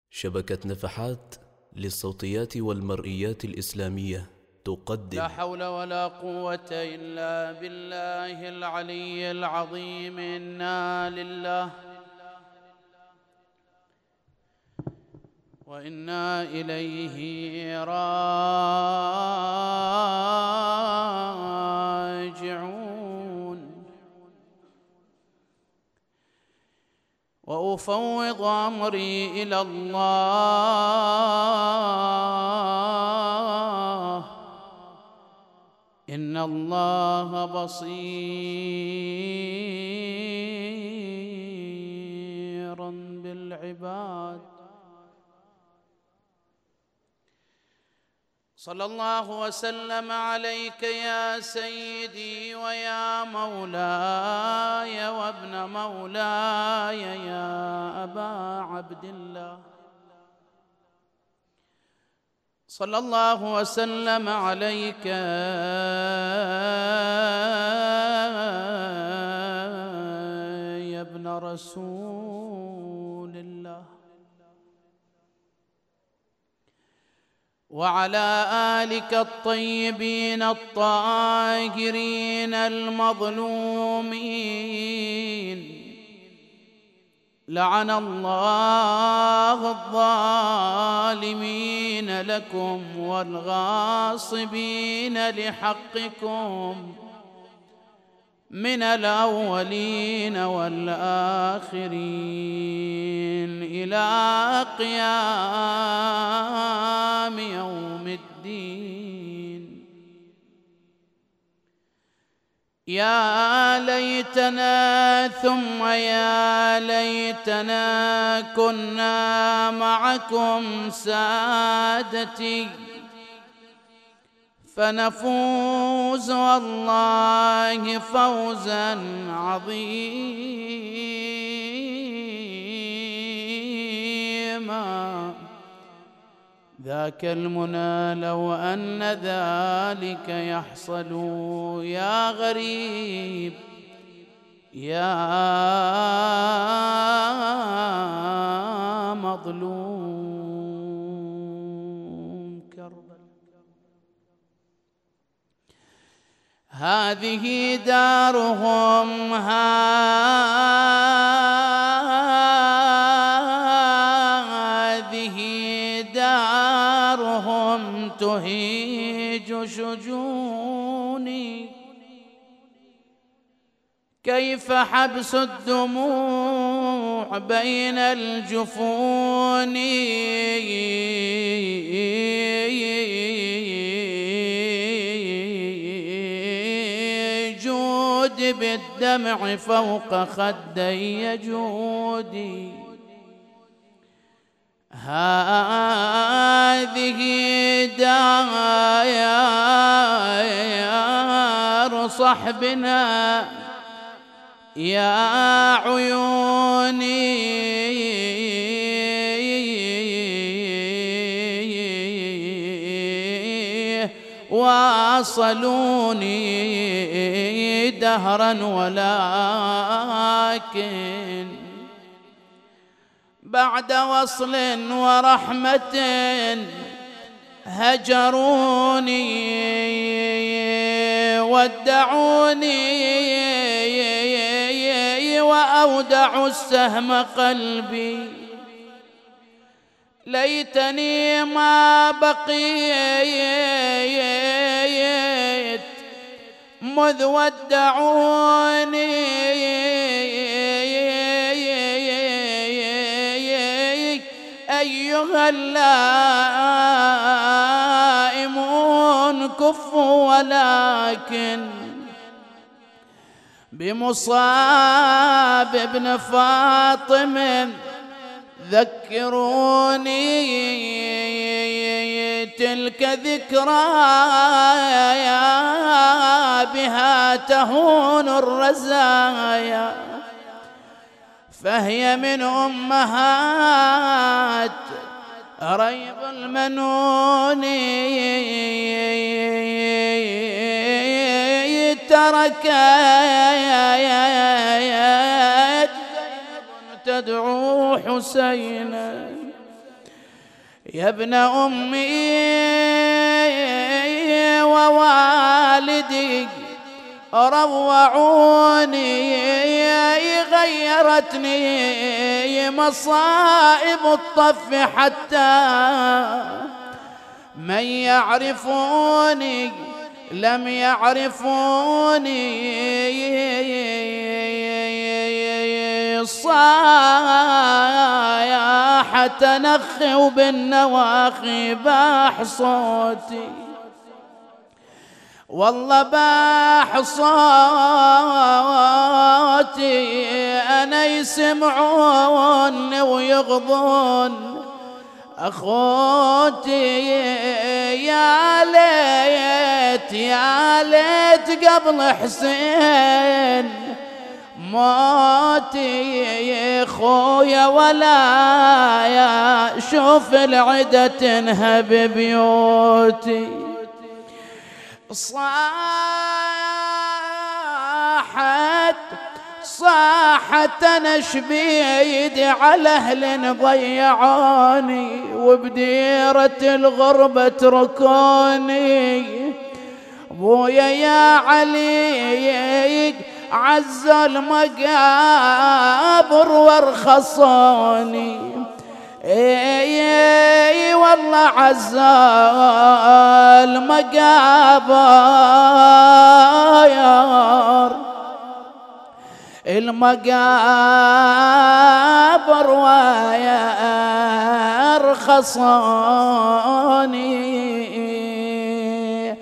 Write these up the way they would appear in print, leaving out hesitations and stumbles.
شبكة نفحات للصوتيات والمرئيات الإسلامية تقدم لا حول ولا قوة إلا بالله العلي العظيم. إنا لله وإنا إليه راجعون. وأفوض أمري إلى الله، إن الله بصير بالعباد. صلى الله وسلم عليك يا سيدي ويا مولاي وابن مولاي يا أبا عبد الله. صلى الله وسلم عليك يا ابن رسول الله، وعلى آلك الطيبين الطاهرين المظلومين. لعن الله الظالمين لكم والغاصبين لحقكم من الأولين والآخرين إلى قيام يوم الدين. يا ليتنا ثم يا ليتنا كنا معكم سادتي، فنفوز والله فوزا عظيما. ذاك المنى لو أن ذلك يحصل يا غريب يا مظلوم كربلاء. هذه دارهم تهيج شجوني. كيف حبس الدموع بين الجفون، جود بالدمع فوق خدي جودي. هذه دار صحبنا يا عيوني، واصلوني دهرا ولكن بعد وصل ورحمة هجروني ودعوني، وأودعوا السهم قلبي. ليتني ما بقيت مذ ودعوني، أيها اللائمون كفوا، ولكن بمصاب ابن فاطم ذكروني. تلك ذكرى بها تهون الرزايا، فهي من أمهات ريب المنون. تركت تدعو حسينا يا ابن أمي ووالدي روعوني، غيرتني مصائب الطف حتى من يعرفوني لم يعرفوني. صايح تنخي وبالنواخي باح صوتي، والله باح صوتي أنا يسمعوني ويغضون أخوتي. يا ليت يا ليت قبل حسين موتي يا خويا، ولا يا شوف العدة تنهب بيوتي. صاحت أنا شبيدي على أهل ضيعوني، وبديرة الغربة تركوني. بويا يا علي عز المقابر وارخصوني، اي والله عز المقابر ويرخصوني.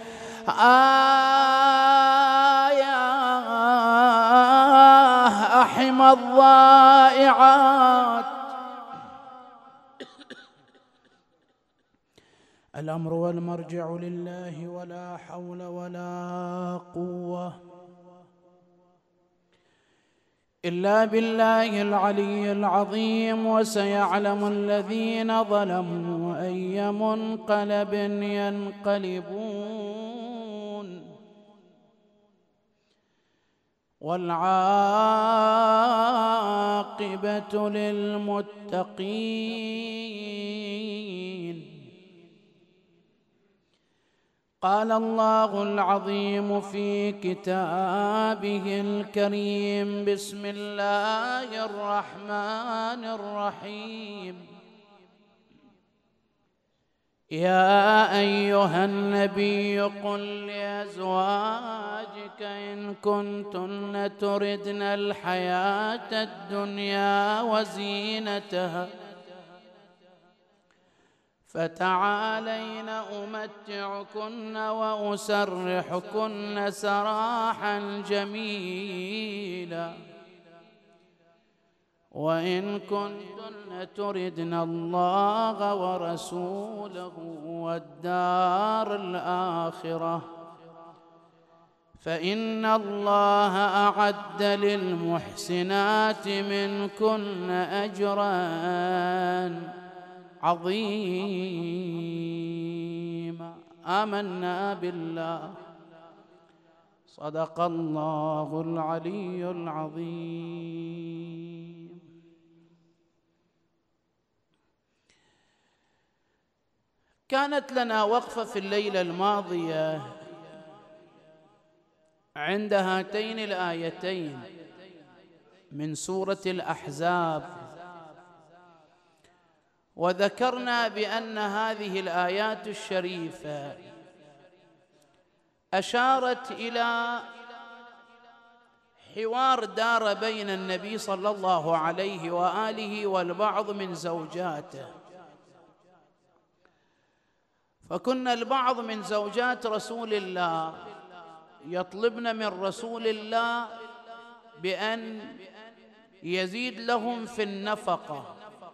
أحمى الضائعات. الأمر والمرجع لله، ولا حول ولا قوة إلا بالله العلي العظيم. وسيعلم الذين ظلموا أي منقلب ينقلبون، والعاقبة للمتقين. قال الله العظيم في كتابه الكريم: بسم الله الرحمن الرحيم. يا أيها النبي قل لأزواجك إن كنتن تردن الحياة الدنيا وزينتها فتعالين أمتعكن وأسرحكن سراحا جميلا، وإن كنتن تردن الله ورسوله والدار الآخرة فإن الله أعد للمحسنات منكن أجرا عظيما. آمنا بالله، صدق الله العلي العظيم. كانت لنا وقفة في الليلة الماضية عند هاتين الآيتين من سورة الأحزاب، وذكرنا بأن هذه الآيات الشريفة أشارت إلى حوار دار بين النبي صلى الله عليه وآله والبعض من زوجاته. فكنا البعض من زوجات رسول الله يطلبن من رسول الله بأن يزيد لهم في النفقة،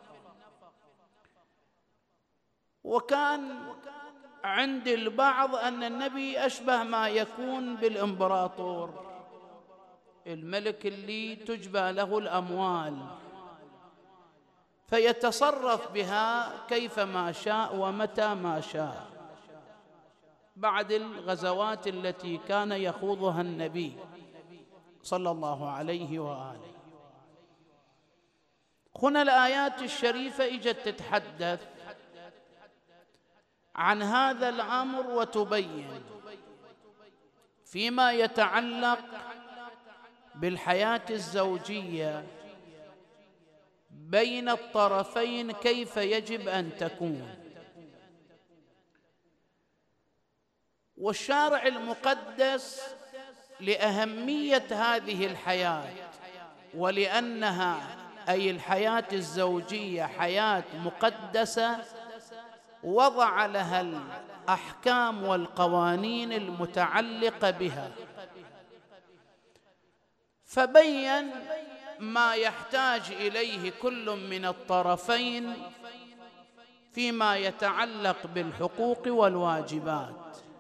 وكان عند البعض أن النبي أشبه ما يكون بالإمبراطور، الملك اللي تجبى له الأموال فيتصرف بها كيفما شاء ومتى ما شاء، بعد الغزوات التي كان يخوضها النبي صلى الله عليه وآله. هنا الآيات الشريفة إجت تتحدث عن هذا الأمر وتبين فيما يتعلق بالحياة الزوجية بين الطرفين كيف يجب أن تكون. والشارع المقدس لأهمية هذه الحياة ولأنها أي الحياة الزوجية حياة مقدسة وضع لها الأحكام والقوانين المتعلقة بها، فبين ما يحتاج إليه كل من الطرفين فيما يتعلق بالحقوق والواجبات،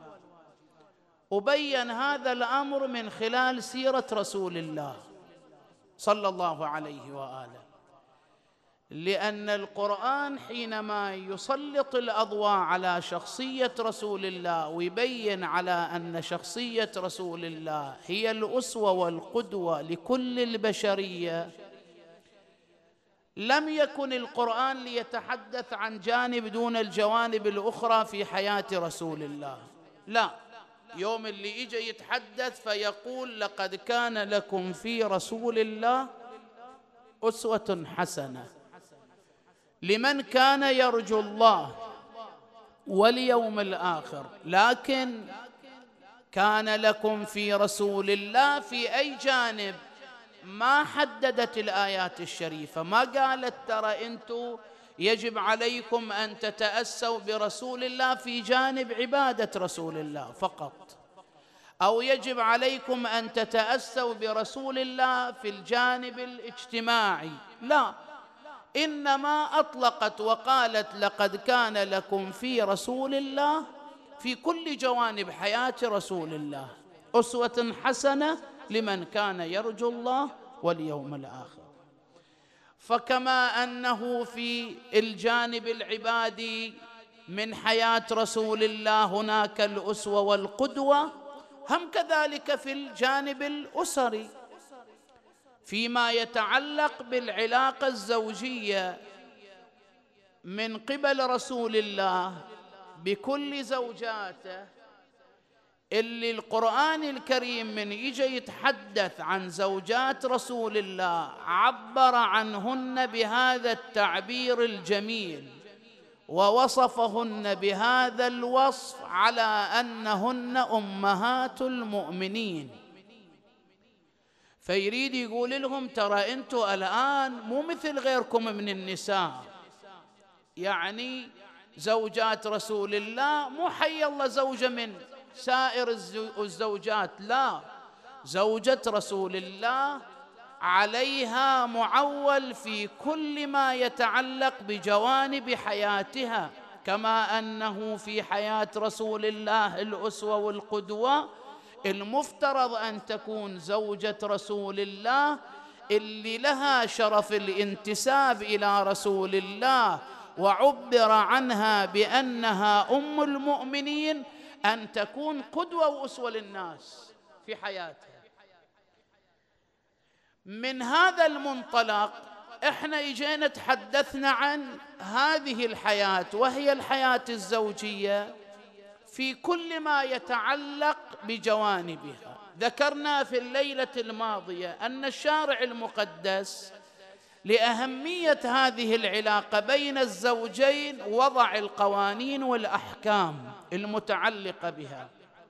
وبين هذا الأمر من خلال سيرة رسول الله صلى الله عليه وآله. لأن القرآن حينما يسلط الأضواء على شخصية رسول الله ويبين على أن شخصية رسول الله هي الأسوة والقدوة لكل البشرية، لم يكن القرآن ليتحدث عن جانب دون الجوانب الأخرى في حياة رسول الله، لا، يوم اللي يجي يتحدث فيقول لقد كان لكم في رسول الله أسوة حسنة لمن كان يرجو الله واليوم الآخر. لكن كان لكم في رسول الله في أي جانب؟ ما حددت الآيات الشريفة، ما قالت ترى أنتم يجب عليكم أن تتأسوا برسول الله في جانب عبادة رسول الله فقط، أو يجب عليكم أن تتأسوا برسول الله في الجانب الاجتماعي، لا، إنما أطلقت وقالت لقد كان لكم في رسول الله في كل جوانب حياة رسول الله أسوة حسنة لمن كان يرجو الله واليوم الآخر. فكما أنه في الجانب العبادي من حياة رسول الله هناك الأسوة والقدوة، هم كذلك في الجانب الأسري فيما يتعلق بالعلاقة الزوجية من قبل رسول الله بكل زوجاته، اللي القرآن الكريم من يجي يتحدث عن زوجات رسول الله عبر عنهن بهذا التعبير الجميل ووصفهن بهذا الوصف على أنهن أمهات المؤمنين. فيريد يقول لهم ترى أنتم الآن مو مثل غيركم من النساء، يعني زوجات رسول الله مو حي الله زوجة من سائر الزوجات، لا، زوجة رسول الله عليها معول في كل ما يتعلق بجوانب حياتها، كما أنه في حياة رسول الله الأسوة والقدوة، المفترض أن تكون زوجة رسول الله اللي لها شرف الانتساب إلى رسول الله وعبر عنها بأنها أم المؤمنين أن تكون قدوة وأسوة للناس في حياتها. من هذا المنطلق احنا اجينا تحدثنا عن هذه الحياة وهي الحياة الزوجية في كل ما يتعلق بجوانبها. ذكرنا في الليلة الماضية أن الشارع المقدس لأهمية هذه العلاقة بين الزوجين وضع القوانين والأحكام المتعلقة بها،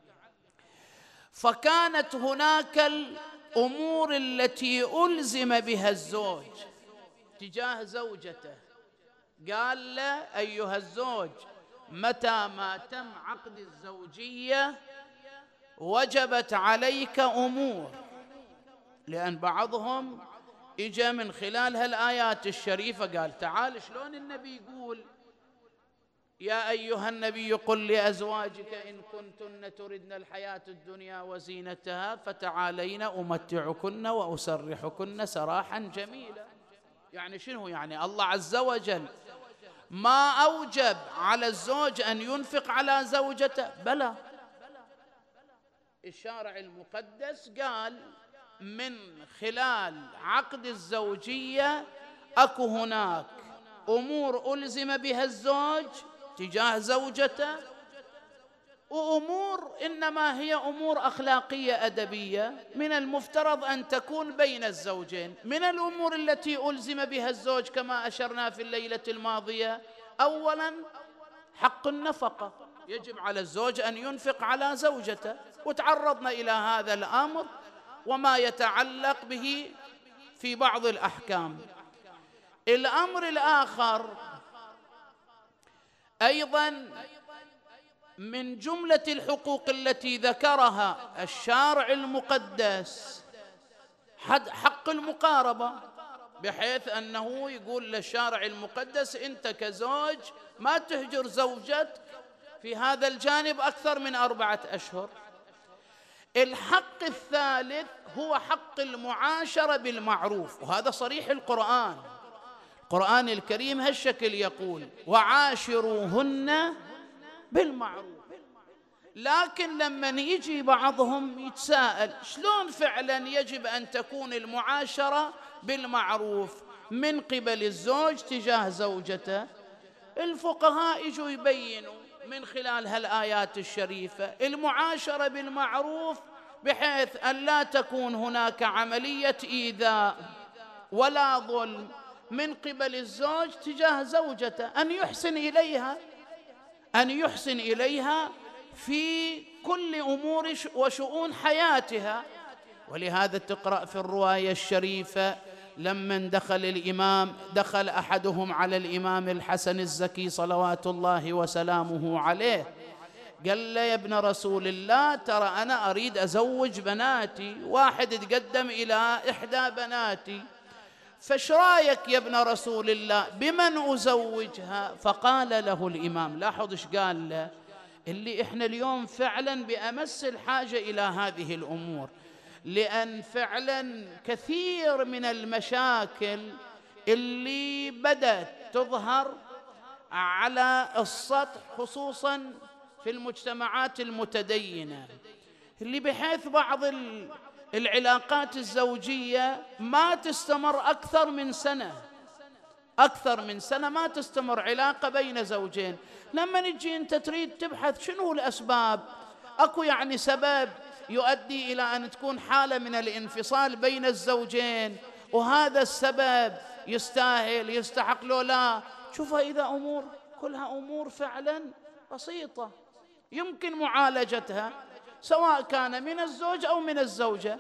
فكانت هناك الأمور التي ألزم بها الزوج تجاه زوجته. قال له أيها الزوج متى ما تم عقد الزوجية وجبت عليك أمور، لأن بعضهم إجا من خلال هالآيات الشريفة قال تعال شلون النبي يقول يا أيها النبي قل لأزواجك إن كنتن تردن الحياة الدنيا وزينتها فتعالين أمتعكن وأسرحكن سراحا جميلا. يعني شنو؟ يعني الله عز وجل ما أوجب على الزوج أن ينفق على زوجته؟ بلى، الشارع المقدس قال من خلال عقد الزوجية أكو هناك أمور ألزم بها الزوج تجاه زوجته، وأمور إنما هي أمور أخلاقية أدبية من المفترض أن تكون بين الزوجين. من الأمور التي ألزم بها الزوج كما أشرنا في الليلة الماضية، أولاً حق النفقة، يجب على الزوج أن ينفق على زوجته، وتعرضنا إلى هذا الأمر وما يتعلق به في بعض الأحكام. الأمر الآخر أيضاً من جملة الحقوق التي ذكرها الشارع المقدس حق المقاربة، بحيث أنه يقول للشارع المقدس أنت كزوج ما تهجر زوجتك في هذا الجانب أكثر من 4 أشهر. الحق الثالث هو حق المعاشرة بالمعروف، وهذا صريح القرآن الكريم هالشكل يقول: وعاشروهن بالمعروف. لكن لما يجي بعضهم يتساءل شلون فعلا يجب أن تكون المعاشرة بالمعروف من قبل الزوج تجاه زوجته، الفقهاء يجوا يبينوا من خلال هالآيات الشريفة المعاشرة بالمعروف بحيث أن لا تكون هناك عملية إيذاء ولا ظلم من قبل الزوج تجاه زوجته، أن يحسن إليها في كل أمور وشؤون حياتها. ولهذا تقرأ في الرواية الشريفة لما دخل أحدهم على الإمام الحسن الزكي صلوات الله وسلامه عليه، قال له: يا ابن رسول الله، ترى أنا أريد أزوج بناتي. واحد تقدم إلى إحدى بناتي، فايش رايك يا ابن رسول الله بمن أزوجها؟ فقال له الإمام، لاحظ ايش قال له، اللي احنا اليوم فعلا بأمس الحاجة إلى هذه الأمور، لأن فعلا كثير من المشاكل اللي بدأت تظهر على السطح خصوصا في المجتمعات المتدينة، اللي بحيث بعض العلاقات الزوجية ما تستمر أكثر من سنة ما تستمر علاقة بين زوجين. لما نجي أنت تريد تبحث شنو الأسباب، أكو يعني سبب يؤدي إلى أن تكون حالة من الانفصال بين الزوجين، وهذا السبب يستحق لو لا، شوفها إذا أمور كلها أمور فعلا بسيطة يمكن معالجتها سواء كان من الزوج أو من الزوجة.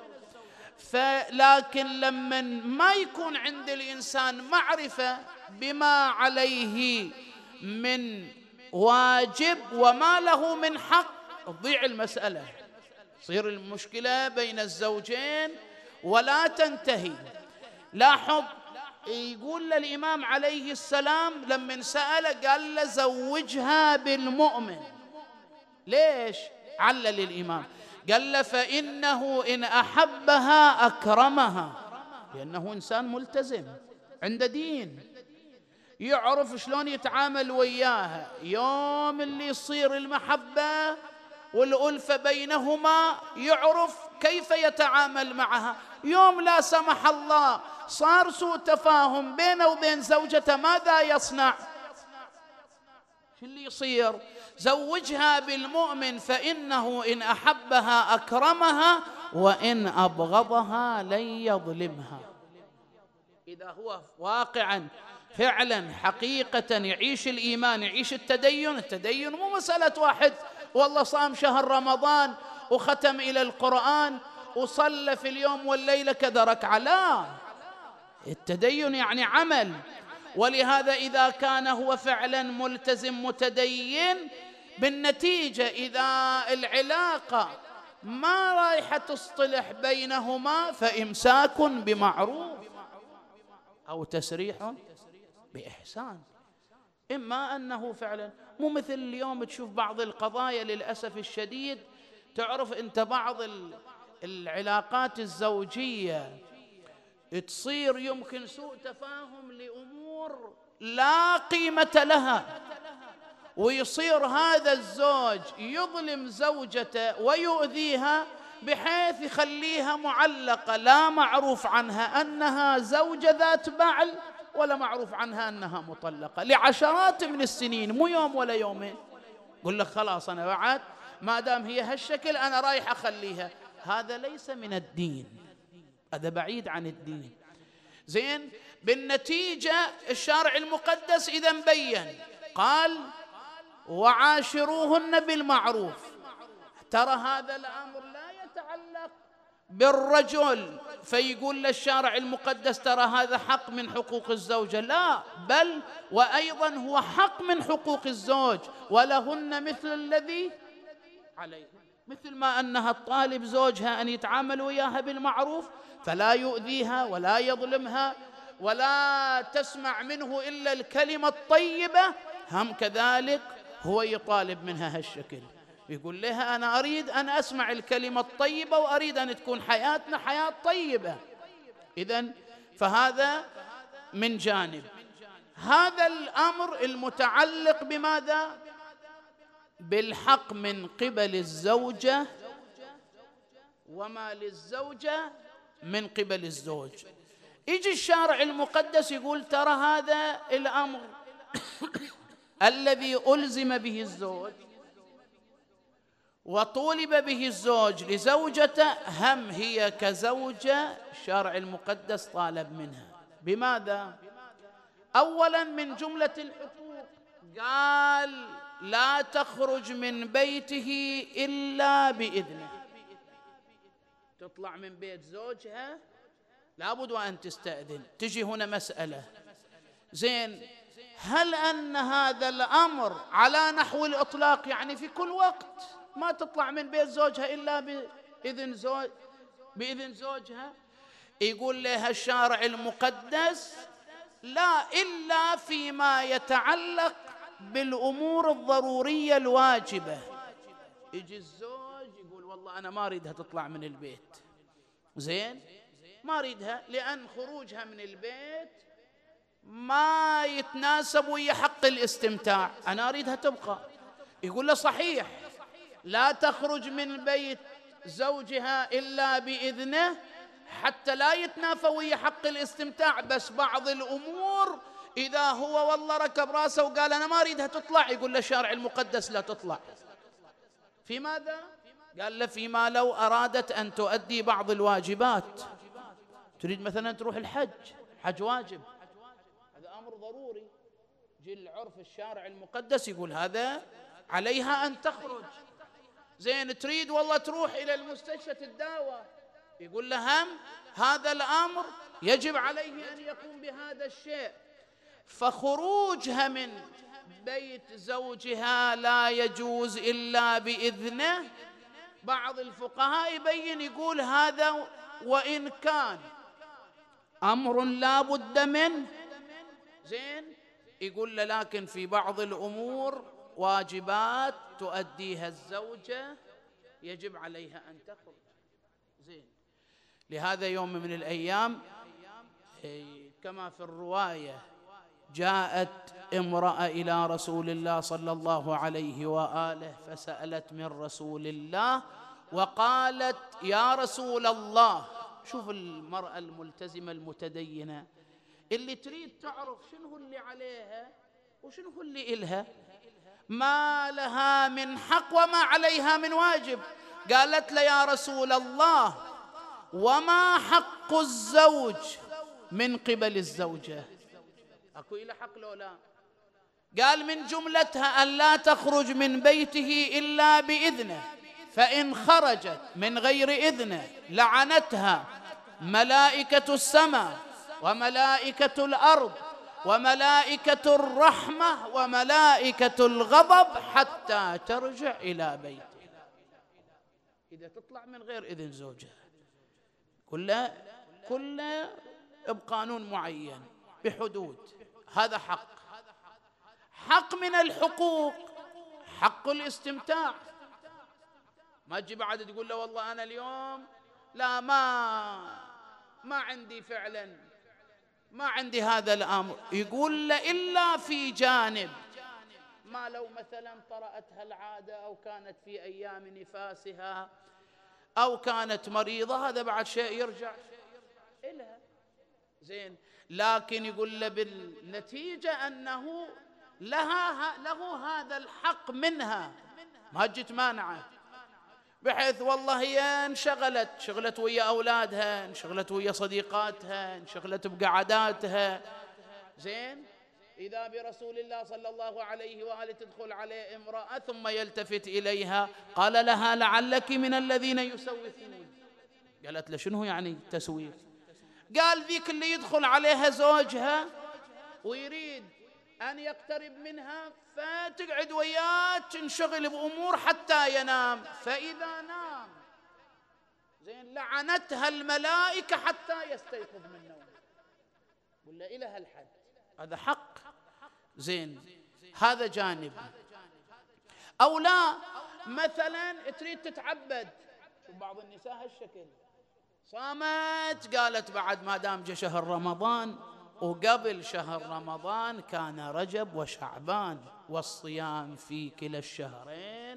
لكن لما ما يكون عند الإنسان معرفة بما عليه من واجب وما له من حق، تضيع المسألة، تصير المشكلة بين الزوجين ولا تنتهي. لاحظ يقول للإمام عليه السلام لما سأل قال له: زوجها بالمؤمن. ليش؟ علل الإمام قال له: فإنه إن أحبها أكرمها، لأنه إنسان ملتزم عنده دين، يعرف شلون يتعامل وياها. يوم اللي يصير المحبة والألفة بينهما يعرف كيف يتعامل معها. يوم لا سمح الله صار سوء تفاهم بينه وبين زوجته، ماذا يصنع؟ شو اللي يصير؟ زوجها بالمؤمن فإنه إن أحبها أكرمها وإن أبغضها لن يظلمها. إذا هو واقعا فعلا حقيقة يعيش الإيمان، يعيش التدين مو مسألة واحد والله صام شهر رمضان وختم إلى القرآن وصلى في اليوم والليلة كذا ركعة، لا، التدين يعني عمل. ولهذا إذا كان هو فعلا ملتزم متدين، بالنتيجة إذا العلاقة ما رايحة تصطلح بينهما فإمساك بمعروف أو تسريح بإحسان. إما أنه فعلا مو مثل اليوم تشوف بعض القضايا للأسف الشديد، تعرف أنت بعض العلاقات الزوجية تصير يمكن سوء تفاهم لأمور لا قيمة لها، ويصير هذا الزوج يظلم زوجته ويؤذيها بحيث يخليها معلقة لا معروف عنها أنها زوجة ذات بعل ولا معروف عنها أنها مطلقة لعشرات من السنين، مو يوم ولا يومين. يقول لك خلاص أنا بعد ما دام هي هالشكل أنا رايح أخليها. هذا ليس من الدين، هذا بعيد عن الدين. زين، بالنتيجة الشارع المقدس إذا بين قال وعاشروهن بالمعروف. ترى هذا الأمر لا يتعلق بالرجل فيقول للشارع المقدس ترى هذا حق من حقوق الزوجة، لا، بل وأيضا هو حق من حقوق الزوج، ولهن مثل الذي عليه، مثل ما أنها تطالب زوجها أن يتعامل وياها بالمعروف فلا يؤذيها ولا يظلمها ولا تسمع منه إلا الكلمة الطيبة، هم كذلك هو يطالب منها هالشكل، يقول لها أنا أريد أن أسمع الكلمة الطيبة وأريد أن تكون حياتنا حياة طيبة. إذن فهذا من جانب. هذا الأمر المتعلق بماذا؟ بالحق من قبل الزوجة وما للزوجة من قبل الزوج. يجي الشارع المقدس يقول ترى هذا الأمر الذي ألزم به الزوج وطولب به الزوج لزوجته، هم هي كزوجة الشارع المقدس طالب منها بماذا؟ أولا من جملة الحقوق قال لا تخرج من بيته إلا بإذنه. تطلع من بيت زوجها لابد وأن تستأذن. تجي هنا مسألة، زين، هل أن هذا الأمر على نحو الإطلاق يعني في كل وقت ما تطلع من بيت زوجها إلا بإذن زوجها؟ يقول لها الشارع المقدس لا، إلا فيما يتعلق بالأمور الضرورية الواجبة. يجي الزوج يقول والله أنا ما أريدها تطلع من البيت، زين، ما أريدها لأن خروجها من البيت ما يتناسب ويا حق الاستمتاع، أنا أريدها تبقى. يقول له صحيح لا تخرج من بيت زوجها إلا بإذنه حتى لا يتنافى ويا حق الاستمتاع، بس بعض الأمور إذا هو والله ركب راسه وقال أنا ما أريدها تطلع، يقول له الشارع المقدس لا تطلع. في ماذا؟ قال له فيما لو أرادت أن تؤدي بعض الواجبات، تريد مثلا تروح الحج، حج واجب، هذا أمر ضروري، جي العرف الشارع المقدس يقول هذا عليها أن تخرج. زين، تريد والله تروح إلى المستشفى تداوى، يقول له هم هذا الأمر يجب عليه أن يقوم بهذا الشيء. فخروجها من بيت زوجها لا يجوز إلا بإذنه. بعض الفقهاء يبين يقول هذا وإن كان أمر لا بد منه، زين، يقول له لكن في بعض الأمور واجبات تؤديها الزوجة يجب عليها أن تخرج. زين، لهذا يوم من الأيام كما في الرواية جاءت امرأة إلى رسول الله صلى الله عليه وآله فسألت من رسول الله وقالت يا رسول الله، شوف المرأة الملتزمة المتدينة اللي تريد تعرف شنو اللي عليها وشنو اللي إلها، ما لها من حق وما عليها من واجب. قالت له يا رسول الله وما حق الزوج من قبل الزوجة؟ أكو إلى حق لو لا؟ قال من جملتها أن لا تخرج من بيته إلا بإذنه، فإن خرجت من غير إذنه لعنتها ملائكة السماء وملائكة الأرض وملائكة الرحمة وملائكة الغضب حتى ترجع إلى بيتها. إذا تطلع من غير إذن زوجها كله بقانون معين بحدود. هذا حق من الحقوق، حق الاستمتاع. ما تجي بعد تقول له والله أنا اليوم لا ما عندي فعلا، ما عندي هذا الأمر. يقول له إلا في جانب ما لو مثلا طرأتها العادة أو كانت في أيام نفاسها أو كانت مريضة، هذا بعد شيء يرجع إلها. زين، لكن يقول له بالنتيجة أنه له هذا الحق منها، ما جيت مانعه، بحيث والله هي انشغلت ويا أولادها، انشغلت ويا صديقاتها، انشغلت بقعداتها. زين، إذا برسول الله صلى الله عليه وآله تدخل عليه امرأة ثم يلتفت إليها قال لها لعلك من الذين يسوفون. قالت له شنو يعني تسويف؟ قال ذيك اللي يدخل عليها زوجها ويريد أن يقترب منها فتقعد وياه تنشغل بأمور حتى ينام، فإذا نام زين لعنتها الملائكة حتى يستيقظ من نومه. ولا إلى هالحد، هذا حق. زين، هذا جانب. أو لا، مثلا تريد تتعبد، وبعض النساء هالشكل صامت، قالت بعد ما دام جاء شهر رمضان، وقبل شهر رمضان كان رجب وشعبان، والصيام في كلا الشهرين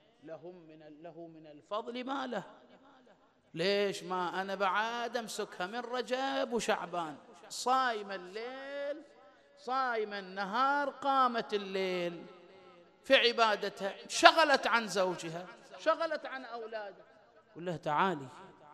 له من الفضل ما له. ليش ما أنا بعد أمسكها من رجب وشعبان، صايمة الليل صايمة النهار، قامت الليل في عبادتها، شغلت عن زوجها، شغلت عن أولادها. قل له تعالي،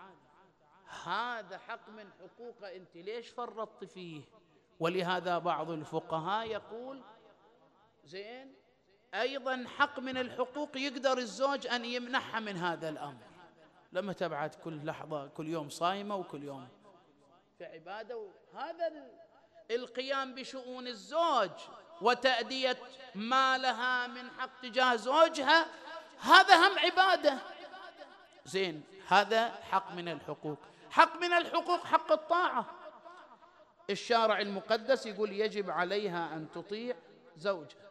هذا حق من حقوقه، أنت ليش فرطت فيه؟ ولهذا بعض الفقهاء يقول زين أيضا حق من الحقوق يقدر الزوج أن يمنحها من هذا الأمر، لما تبعد كل لحظة كل يوم صايمة وكل يوم في عبادة. هذا القيام بشؤون الزوج وتأدية ما لها من حق تجاه زوجها، هذا هم عبادة. زين، هذا حق من الحقوق. حق من الحقوق حق الطاعة. الشارع المقدس يقول يجب عليها أن تطيع زوجها،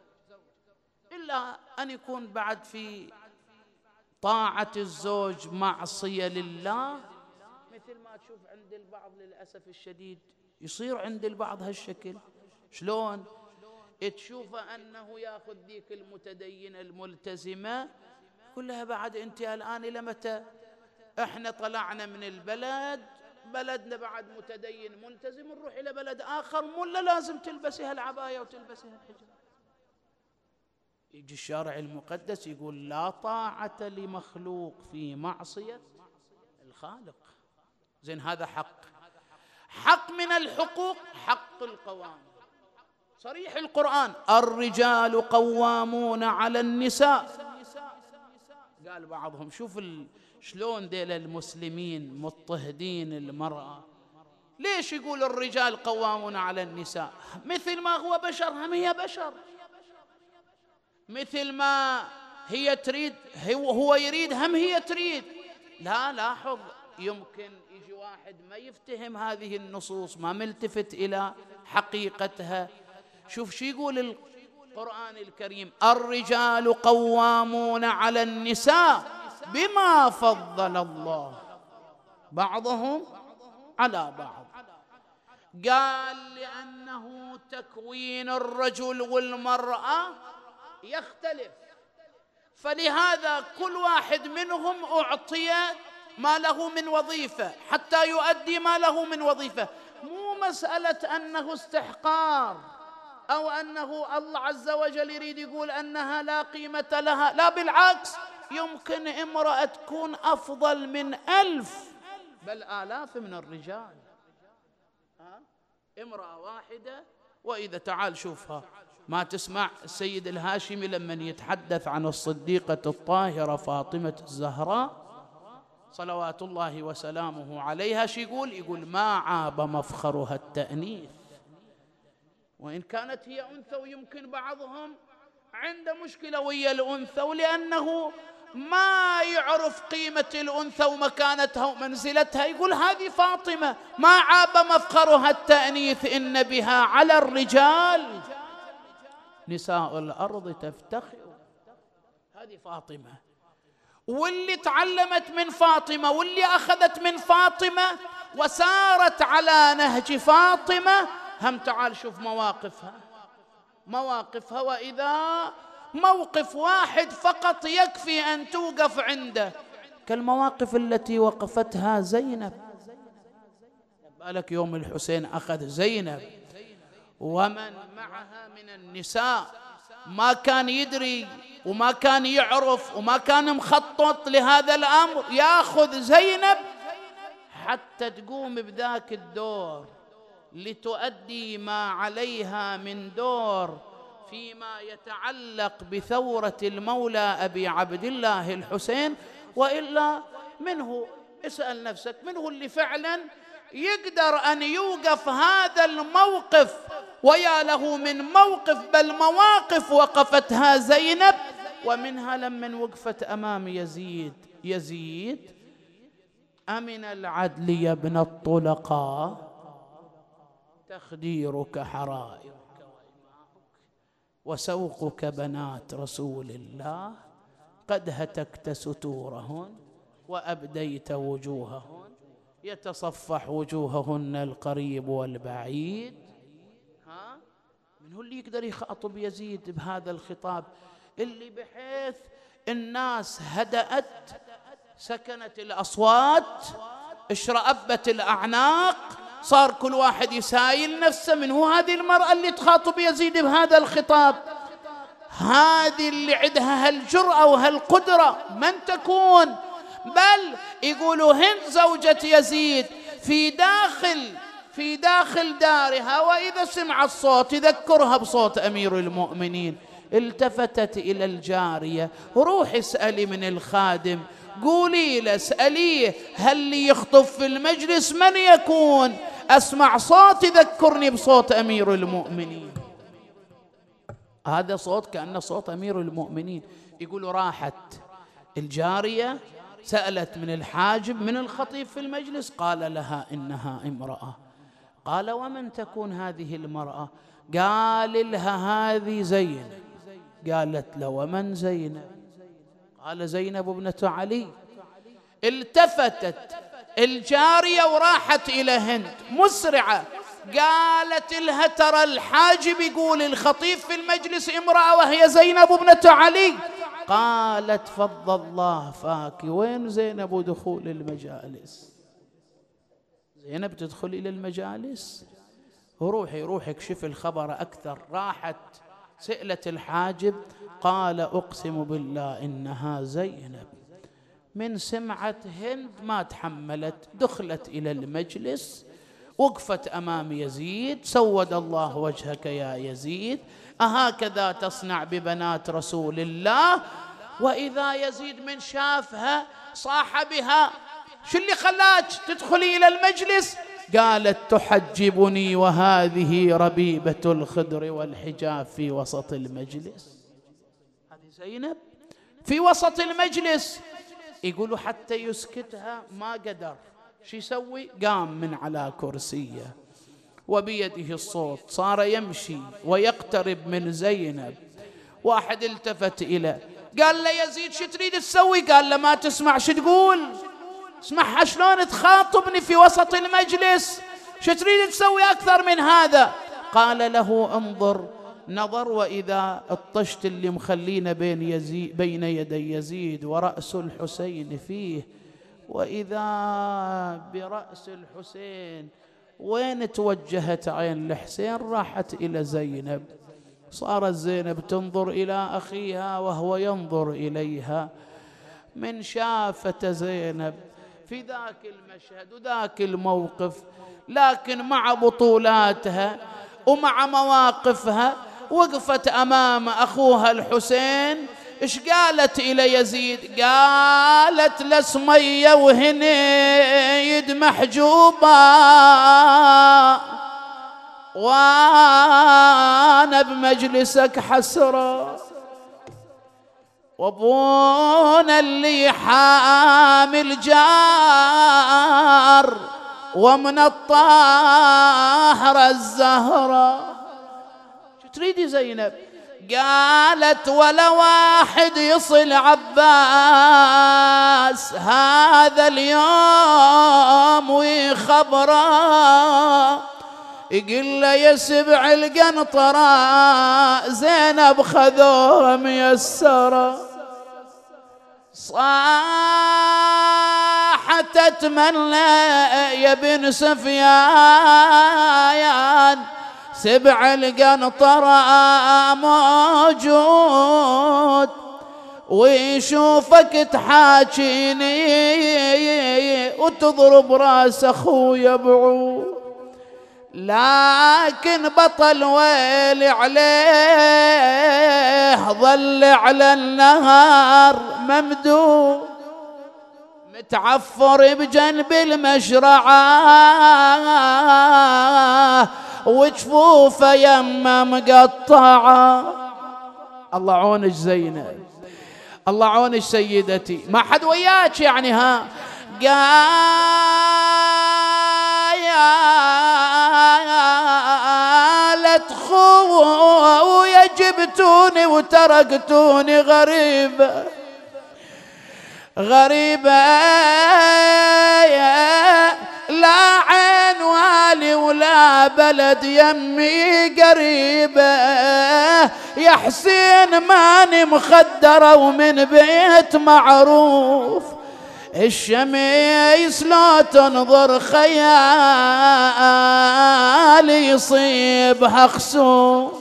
إلا أن يكون بعد في طاعة الزوج معصية لله، مثل ما تشوف عند البعض للأسف الشديد، يصير عند البعض هالشكل. شلون؟ تشوفه أنه يأخذ ذيك المتدينة الملتزمة كلها، بعد أنت الآن إلى متى؟ إحنا طلعنا من البلد، بلدنا بعد متدين ملتزم، نروح إلى بلد آخر ولا لازم تلبسي هالعباية وتلبسي هالحجاب. يجي الشارع المقدس يقول لا طاعة لمخلوق في معصية الخالق. زين، هذا حق من الحقوق حق القوام. صريح القرآن الرجال قوامون على النساء. قال بعضهم شوف شلون ديل المسلمين مضطهدين المرأة، ليش يقول الرجال قوامون على النساء؟ مثل ما هو بشر هم هي بشر، مثل ما هي تريد هو يريد هم هي تريد. لا، لاحظ، يمكن يجي واحد ما يفتهم هذه النصوص، ما ملتفت إلى حقيقتها. شوف شو يقول القرآن الكريم الرجال قوامون على النساء بما فضل الله بعضهم على بعض. قال لأنه تكوين الرجل والمرأة يختلف، فلهذا كل واحد منهم أعطي ما له من وظيفة حتى يؤدي ما له من وظيفة. مو مسألة أنه استحقار أو أنه الله عز وجل يريد يقول أنها لا قيمة لها، لا، بالعكس، يمكن امرأة تكون أفضل من 1000 بل آلاف من الرجال. امرأة واحدة، وإذا تعال شوفها، ما تسمع السيد الهاشمي لما يتحدث عن الصديقة الطاهرة فاطمة الزهراء صلوات الله وسلامه عليها، شو يقول ما عاب مفخرها التأنيث، وإن كانت هي أنثى. ويمكن بعضهم عنده مشكلة ويا الأنثى، ولأنه ما يعرف قيمة الأنثى ومكانتها ومنزلتها، يقول هذه فاطمة ما عاب مفخرها التأنيث إن بها على الرجال نساء الأرض تفتخر. هذه فاطمة، واللي تعلمت من فاطمة واللي أخذت من فاطمة وسارت على نهج فاطمة، هم تعال شوف مواقفها، وإذا موقف واحد فقط يكفي أن توقف عنده، كالمواقف التي وقفتها زينب. بالك يوم الحسين أخذ زينب ومن معها من النساء، ما كان يدري وما كان يعرف وما كان مخطط لهذا الأمر، يأخذ زينب حتى تقوم بذاك الدور لتؤدي ما عليها من دور فيما يتعلق بثورة المولى أبي عبد الله الحسين. وإلا منه، اسأل نفسك، منه اللي فعلا يقدر أن يوقف هذا الموقف؟ ويا له من موقف، بل مواقف وقفتها زينب، ومنها لمن وقفت أمام يزيد أمن العدل يا ابن الطلقاء تخديرك حرائرك وإماؤك وسوقك بنات رسول الله، قد هتكت ستورهن وأبديت وجوههن، يتصفح وجوههن القريب والبعيد. من هو اللي يقدر يخاطب يزيد بهذا الخطاب اللي بحيث الناس هدأت، سكنت الأصوات، اشرأبت الأعناق، صار كل واحد يسايل نفسه؟ من هو هذه المرأة اللي تخاطب يزيد بهذا الخطاب؟ هذه اللي عندها هالجرأة وهالقدرة من تكون؟ بل يقولوا هند زوجة يزيد في داخل دارها، وإذا سمع الصوت يذكرها بصوت أمير المؤمنين، التفتت إلى الجارية: روح اسألي من الخادم، قولي له اسأليه هل لي يخطب في المجلس من يكون، أسمع صوت يذكرني بصوت أمير المؤمنين. هذا صوت كأنه صوت أمير المؤمنين. يقولوا راحت الجارية سألت من الحاجب من الخطيب في المجلس، قال لها إنها امرأة. قال: ومن تكون هذه المرأة؟ قال لها: هذه زينب. قالت له: ومن زينب؟ قال: زينب ابنة علي. التفتت الجارية وراحت إلى هند مسرعة، قالت لها: ترى الحاجب يقول الخطيب في المجلس امرأة وهي زينب ابنة علي. قالت: فضل الله فاك. وين زينب ودخول المجالس؟ زينب تدخل إلى المجالس؟ روحي اكشف الخبر أكثر. راحت سئلت الحاجب، قال: أقسم بالله إنها زينب. من سمعت هند ما تحملت، دخلت إلى المجلس، وقفت أمام يزيد: سود الله وجهك يا يزيد، أهكذا تصنع ببنات رسول الله؟ وإذا يزيد من شافها صاح بها: شو اللي خلاك تدخلي إلى المجلس؟ قالت: تحجبني وهذه ربيبة الخدر والحجاب في وسط المجلس. هذه زينب في وسط المجلس. يقولوا حتى يسكتها ما قدر، شو يسوي؟ قام من على كرسيه وبيده الصوت، صار يمشي ويقترب من زينب. واحد التفت إليه قال له: يزيد شو تريد تسوي؟ قال له: ما تسمع شو تقول؟ اسمعها شلون تخاطبني في وسط المجلس، شو تريد تسوي أكثر من هذا؟ قال له: انظر. نظر وإذا الطشت اللي مخلينا بين يدي يزيد ورأس الحسين فيه، وإذا برأس الحسين. وين توجهت عين الحسين؟ راحت إلى زينب. صارت زينب تنظر إلى أخيها وهو ينظر إليها. من شافة زينب في ذاك المشهد وذاك الموقف، لكن مع بطولاتها ومع مواقفها وقفت أمام أخوها الحسين. إيش قالت إلى يزيد؟ قالت: لسمية وهنيد محجوبة، وأنا بمجلسك حسرة، وابونا اللي حامل جار، ومن الطاهرة الزهرة. شو تريدي زينب؟ قالت: ولا واحد يصل عباس هذا اليوم ويخبره، يقول له يا سبع القنطرة زينب خذوها ميسرة. صاحت تتمنى يا بن سفيان، سبع القنطرة موجود ويشوفك تحاكيني وتضرب راس اخويا بعود، لكن بطل ويلي عليه ظل على النهار ممدود متعفر بجنب المشرعة وجفوفه يمه مقطعة. الله عونك زينب، الله عونك سيدتي، ما حد وياك يعني ها. قالت خويا جبتوني وتركتوني غريبة غريبة، لا عين والي ولا بلد يمي قريبة، يا حسين ماني مخدرة ومن بيت معروف، الشميس لو تنظر خيالي يصيبها خسوف،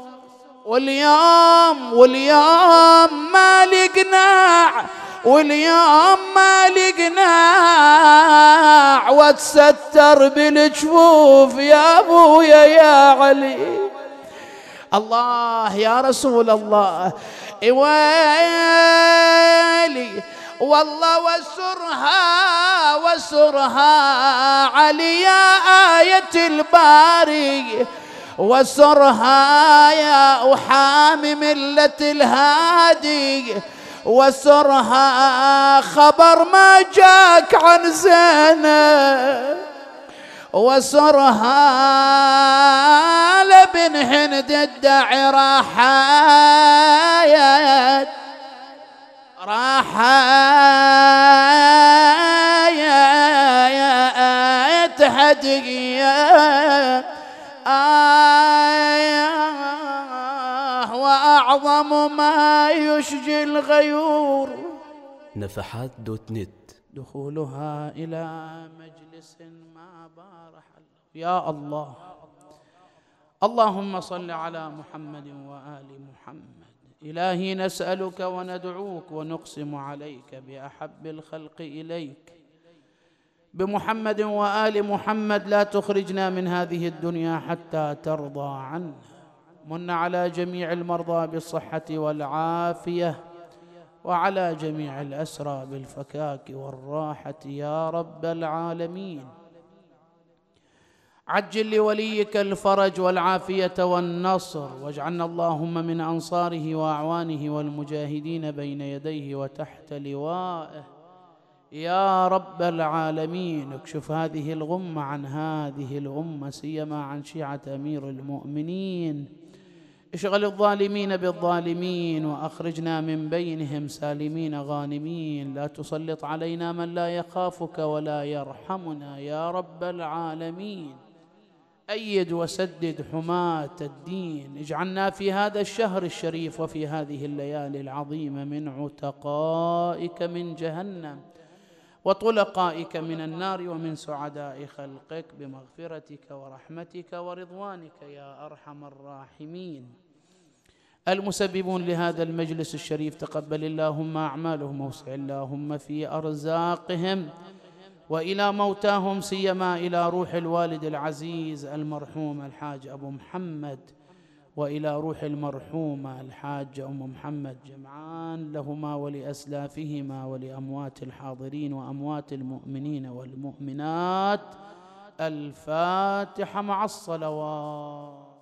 واليوم ما لي قناع، واليوم ما لي قناع واتستر بالجفوف يا ابويا يا علي. الله يا رسول الله ويلي والله وسرها علي يا آية الباري، وسرها يا وحامي ملة الهادي، وسرها خبر ما جاك عن زينب، وسرها لبن هند الداعي راحات هدية وأعظم ما يشجي الغيور. نفحات دوت نت. دخولها إلى مجلس ما بارح الله. يا الله، اللهم صل على محمد وآل محمد. إلهي نسألك وندعوك ونقسم عليك بأحب الخلق إليك، بمحمد وآل محمد، لا تخرجنا من هذه الدنيا حتى ترضى عنا. من على جميع المرضى بالصحة والعافية، وعلى جميع الأسرى بالفكاك والراحة يا رب العالمين. عجل لوليك الفرج والعافية والنصر، واجعلنا اللهم من أنصاره وأعوانه والمجاهدين بين يديه وتحت لوائه يا رب العالمين. اكشف هذه الغمة عن هذه الأمة، سيما عن شيعة أمير المؤمنين. اشغل الظالمين بالظالمين وأخرجنا من بينهم سالمين غانمين. لا تسلط علينا من لا يخافك ولا يرحمنا يا رب العالمين. أيد وسدد حماة الدين. اجعلنا في هذا الشهر الشريف وفي هذه الليالي العظيمة من عتقائك من جهنم وطلقائك من النار، ومن سعداء خلقك بمغفرتك ورحمتك ورضوانك يا أرحم الراحمين. المسببون لهذا المجلس الشريف تقبل اللهم أعمالهم، ووسع اللهم في أرزاقهم، وإلى موتاهم سيما إلى روح الوالد العزيز المرحوم الحاج أبو محمد، وإلى روح المرحومة الحاجة أم محمد جمعان لهما ولأسلافهما ولأموات الحاضرين وأموات المؤمنين والمؤمنات. الفاتحة مع الصلوات.